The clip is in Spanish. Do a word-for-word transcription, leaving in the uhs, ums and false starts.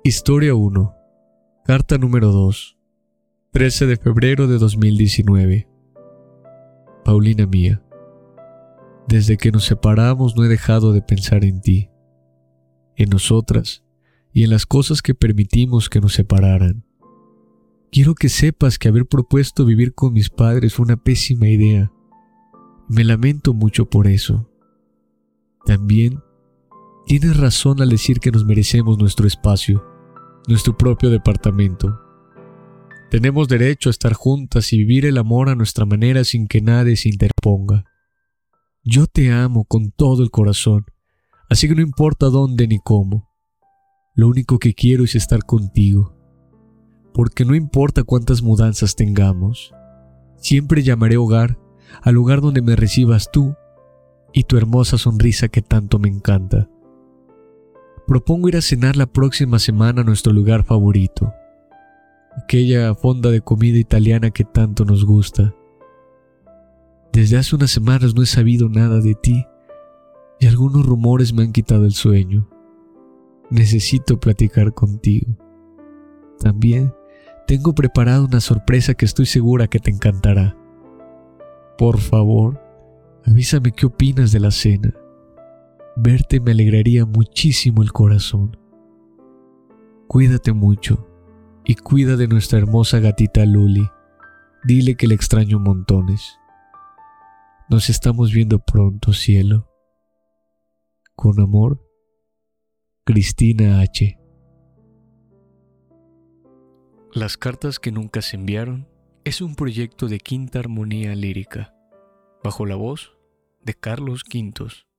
Historia uno. Carta número dos. trece de febrero de dos mil diecinueve. Paulina mía, desde que nos separamos no he dejado de pensar en ti, en nosotras y en las cosas que permitimos que nos separaran. Quiero que sepas que haber propuesto vivir con mis padres fue una pésima idea. Me lamento mucho por eso. También tienes razón al decir que nos merecemos nuestro espacio, nuestro propio departamento. Tenemos derecho a estar juntas y vivir el amor a nuestra manera sin que nadie se interponga. Yo te amo con todo el corazón, así que no importa dónde ni cómo. Lo único que quiero es estar contigo, porque no importa cuántas mudanzas tengamos, siempre llamaré hogar al lugar donde me recibas tú y tu hermosa sonrisa que tanto me encanta. Propongo ir a cenar la próxima semana a nuestro lugar favorito, aquella fonda de comida italiana que tanto nos gusta. Desde hace unas semanas no he sabido nada de ti y algunos rumores me han quitado el sueño. Necesito platicar contigo. También tengo preparada una sorpresa que estoy segura que te encantará. Por favor, avísame qué opinas de la cena. Verte me alegraría muchísimo el corazón. Cuídate mucho y cuida de nuestra hermosa gatita Luli. Dile que le extraño montones. Nos estamos viendo pronto, cielo. Con amor, Cristina H. Las cartas que nunca se enviaron es un proyecto de Quinta Armonía Lírica, bajo la voz de Carlos Quintos.